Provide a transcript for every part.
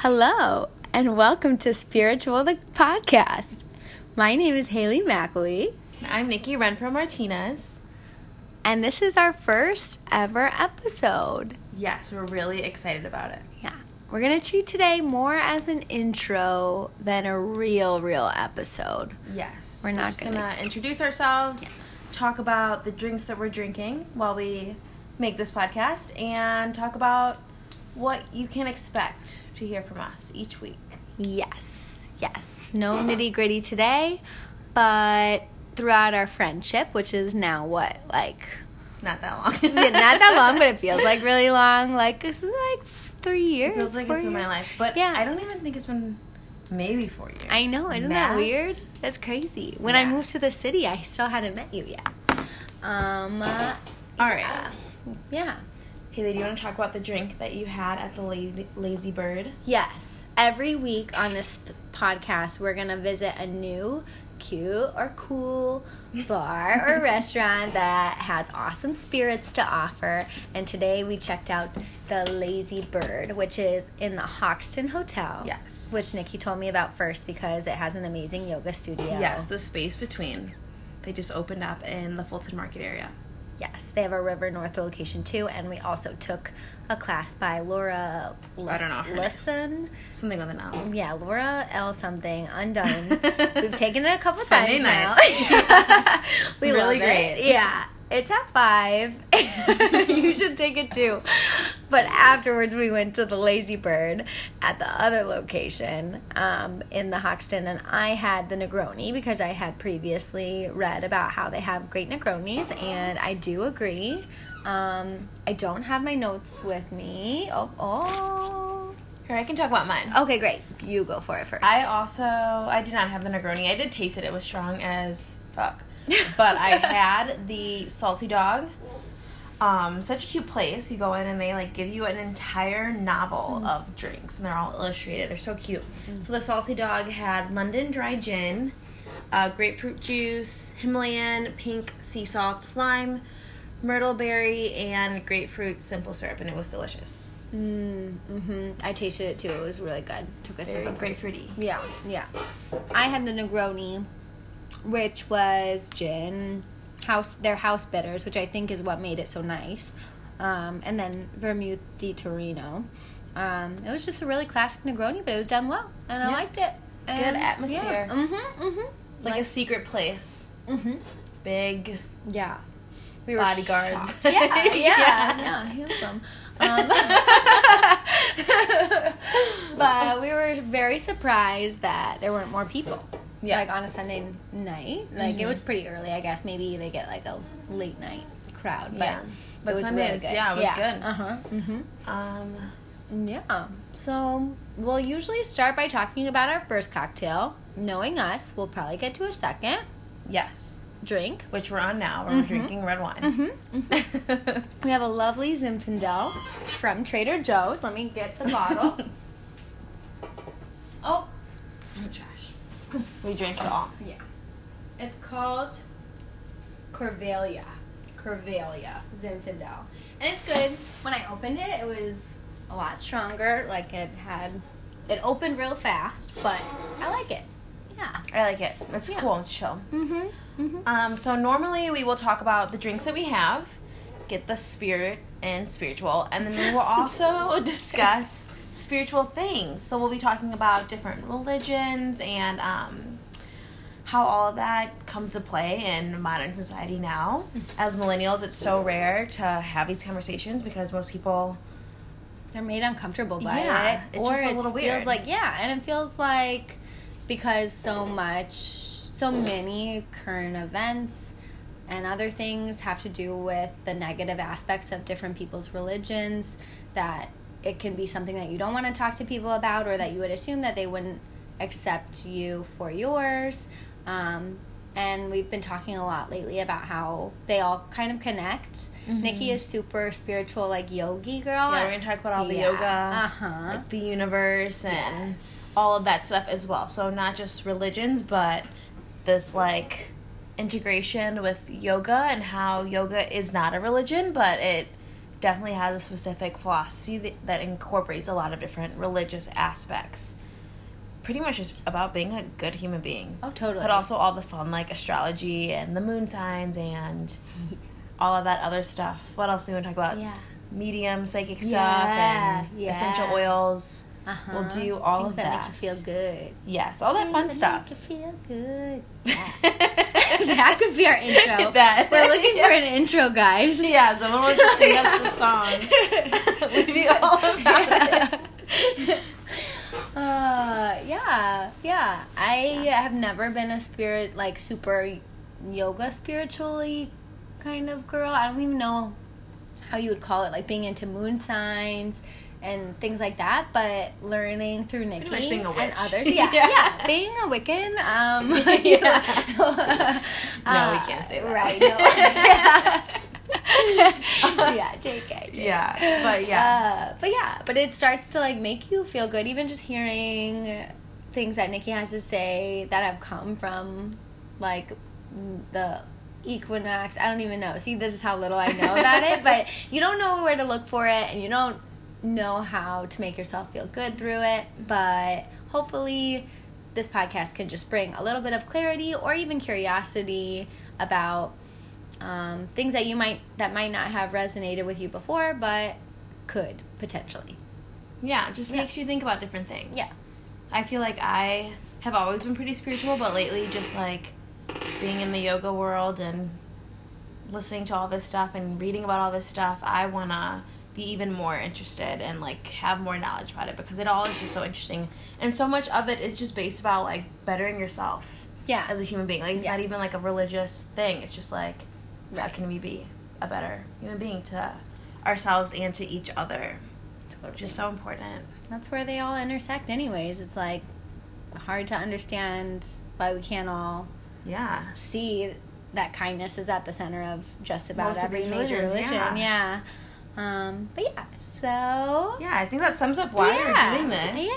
Hello, and welcome to Spiritual the Podcast. My name is Haley Mackley. I'm Nikki Renfro Martinez. And this is our first ever episode. Yes, we're really excited about it. Yeah. We're going to treat today more as an intro than a real episode. Yes. We're not going to introduce ourselves, talk about the drinks that we're drinking while we make this podcast, and talk about what you can expect to hear from us each week. Yes. No nitty-gritty today, but throughout our friendship, which is now what, not that long. Not that long, but it feels like really long. This is 3 years. It feels like it's been my life. But yeah. I don't even think it's been maybe 4 years. I know. Isn't that weird? That's crazy. When I moved to the city, I still hadn't met you yet. All right. Yeah. Haley, do you want to talk about the drink that you had at the Lazy Bird? Yes. Every week on this podcast, we're going to visit a new, cute, or cool bar or restaurant that has awesome spirits to offer. And today we checked out the Lazy Bird, which is in the Hoxton Hotel. Yes. Which Nikki told me about first because it has an amazing yoga studio. Yes, the space between. They just opened up in the Fulton Market area. Yes, they have a River North location too, and we also took a class by Laura I don't know her Listen. Something with an L. Yeah, Laura L. something, Undone. We've taken it a couple Sunday times nights. now. We really love great. it. Yeah, it's at 5. You should take it too. But afterwards, we went to the Lazy Bird at the other location in the Hoxton, and I had the Negroni because I had previously read about how they have great Negronis, and I do agree. I don't have my notes with me. Oh. Here, I can talk about mine. Okay, great. You go for it first. I did not have the Negroni. I did taste it. It was strong as fuck. But I had the Salty Dog. Such a cute place. You go in and they give you an entire novel of drinks, and they're all illustrated. They're so cute. So the Salty Dog had London Dry Gin, grapefruit juice, Himalayan pink sea salt, lime, myrtle berry, and grapefruit simple syrup, and it was delicious. I tasted it too. It was really good. Took a sip of grapefruity. Yeah. I had the Negroni, which was gin, their house bitters, which I think is what made it so nice, and then Vermouth di Torino. It was just a really classic Negroni, but it was done well, and I liked it. And good atmosphere. Yeah. It's like a secret place. Big. Yeah. We were bodyguards. Shocked. Yeah, handsome. But we were very surprised that there weren't more people. Yeah. On a Sunday night. It was pretty early, I guess. Maybe they get a late night crowd. But it was Sundays, really good. Yeah, it was good. Yeah. So we'll usually start by talking about our first cocktail. Knowing us, we'll probably get to a second. Yes. Drink. Which we're on now. We're drinking red wine. We have a lovely Zinfandel from Trader Joe's. Let me get the bottle. Oh, it's in the trash. We drank it all. Yeah. It's called Corvalia Zinfandel. And it's good. When I opened it, it was a lot stronger. It opened real fast, but I like it. Yeah. I like it. It's cool. It's chill. So normally we will talk about the drinks that we have, get the spirit and spiritual, and then we will also discuss spiritual things. So we'll be talking about different religions and how all of that comes to play in modern society now. As millennials, it's so rare to have these conversations because most people... They're made uncomfortable by it. It's just a little weird. And it feels like because so many current events and other things have to do with the negative aspects of different people's religions, that it can be something that you don't want to talk to people about, or that you would assume that they wouldn't accept you for yours. And we've been talking a lot lately about how they all kind of connect. Nikki is super spiritual, yogi girl. Yeah, we're going to talk about all the yoga, the universe, and all of that stuff as well. So not just religions, but this, integration with yoga and how yoga is not a religion, but it definitely has a specific philosophy that incorporates a lot of different religious aspects. Pretty much just about being a good human being. Oh, totally. But also all the fun, like astrology and the moon signs and all of that other stuff. What else do we want to talk about? Yeah. Medium, psychic stuff, and essential oils. We'll do all Things of that. Make you feel good. Yes, all that fun stuff. Make you feel good. Yeah. That could be our intro. That. We're looking for an intro, guys. Yeah, someone wants to sing us the song. We'd be all about it. Yeah. I have never been a super yoga spiritually kind of girl. I don't even know how you would call it, like being into moon signs and things like that, but learning through Nikki being a witch. and others. Yeah. Being a Wiccan. No, we can't say that. Right, no. Yeah, JK. Yeah, but it starts to like make you feel good, even just hearing things that Nikki has to say that have come from like the equinox. I don't even know. See, this is how little I know about it, but you don't know where to look for it, and you don't know how to make yourself feel good through it. But hopefully this podcast can just bring a little bit of clarity or even curiosity about things that might not have resonated with you before, but could potentially. Yeah, just makes you think about different things. Yeah. I feel like I have always been pretty spiritual, but lately just like being in the yoga world and listening to all this stuff and reading about all this stuff, I want to be even more interested and like have more knowledge about it, because it all is just so interesting, and so much of it is just based about like bettering yourself as a human being. Like it's not even like a religious thing. It's just like how can we be a better human being to ourselves and to each other. Which is so important. That's where they all intersect anyways. It's like hard to understand why we can't all see that kindness is at the center of just about most every major religion. I think that sums up why we're doing this.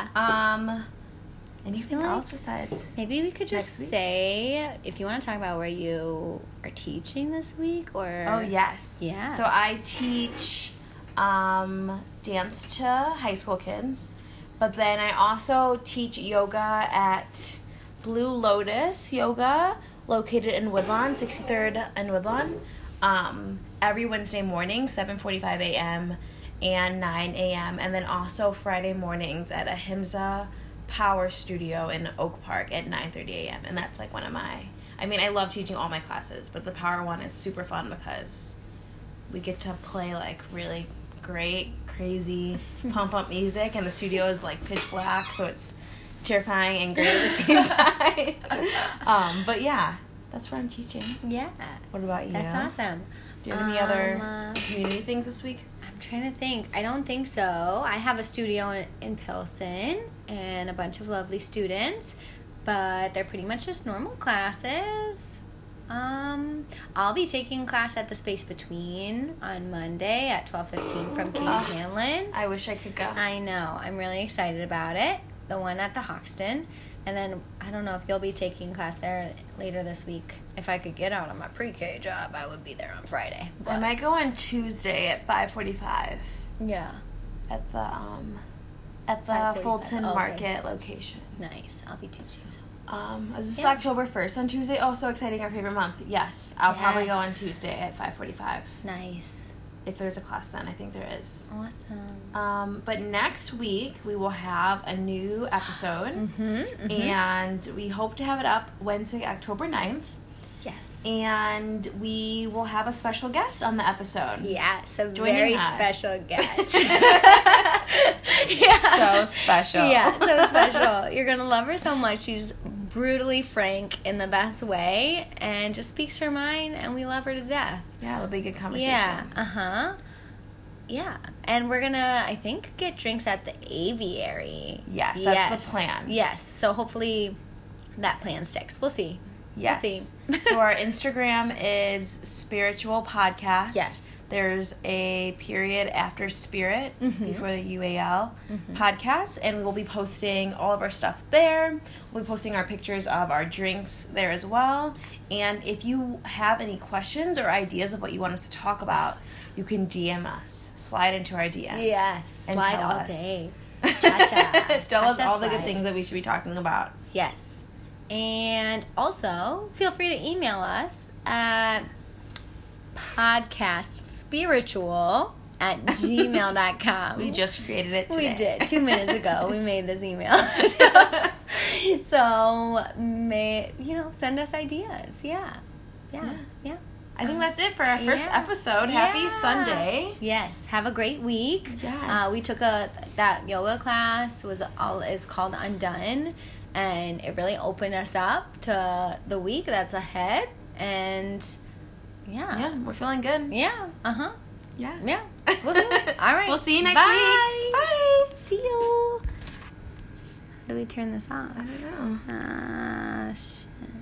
Anything else besides maybe we could just say, if you want to talk about where you are teaching this week, or so I teach dance to high school kids, but then I also teach yoga at Blue Lotus Yoga, located in Woodlawn, 63rd and Woodlawn, every Wednesday morning, 7:45 a.m. and 9 a.m. and then also Friday mornings at Ahimsa Power Studio in Oak Park at 9:30 a.m. and that's like one of my, I love teaching all my classes, but the power one is super fun because we get to play like really great, crazy pump up music, and the studio is like pitch black, so it's terrifying and great at the same time. But yeah, that's where I'm teaching. Yeah. What about you? That's awesome. Do you have any other community things this week? I'm trying to think. I don't think so. I have a studio in Pilsen and a bunch of lovely students, but they're pretty much just normal classes. I'll be taking class at the Space Between on Monday at 12:15 from Katie Hanlon. I wish I could go. I know. I'm really excited about it. The one at the Hoxton. And then I don't know if you'll be taking class there later this week. If I could get out of my pre-K job, I would be there on Friday. But I might go on Tuesday at 5:45. Yeah. At the Fulton Market location. Nice. I'll be teaching some. This is October 1st on Tuesday. Oh, so exciting, our favorite month. Yes, I'll probably go on Tuesday at 5:45. Nice. If there's a class then, I think there is. Awesome. But next week, we will have a new episode. And we hope to have it up Wednesday, October 9th. Yes. And we will have a special guest on the episode. Yes, a very special guest. So special. Yeah, so special. You're going to love her so much. She's brutally frank in the best way and just speaks her mind, and we love her to death. Yeah, it'll be a good conversation. Yeah, Yeah, and we're going to, I think, get drinks at the aviary. Yes, that's the plan. Yes, so hopefully that plan sticks. We'll see. Yes. We'll see. So our Instagram is Spiritual Podcast. Yes. there's a period after Spirit before the UAL podcast, and we'll be posting all of our stuff there. We'll be posting our pictures of our drinks there as well. And if you have any questions or ideas of what you want us to talk about, you can DM us. Slide into our DMs. Yes, and slide tell all us. day. Cha-cha. Tell us Cha-cha all the good slide. things that we should be talking about. Yes. And also, feel free to email us at podcastspiritual@gmail.com. We just created it today. We did. 2 minutes ago, we made this email. So send us ideas. Yeah. I think that's it for our first episode. Happy Sunday. Yes. Have a great week. Yes. We took that yoga class is called Undone, and it really opened us up to the week that's ahead. And yeah, we're feeling good. Yeah. Yeah. Yeah. Woohoo. All right. We'll see you next Bye. week. Bye. See you. How do we turn this off? I don't know. Shit.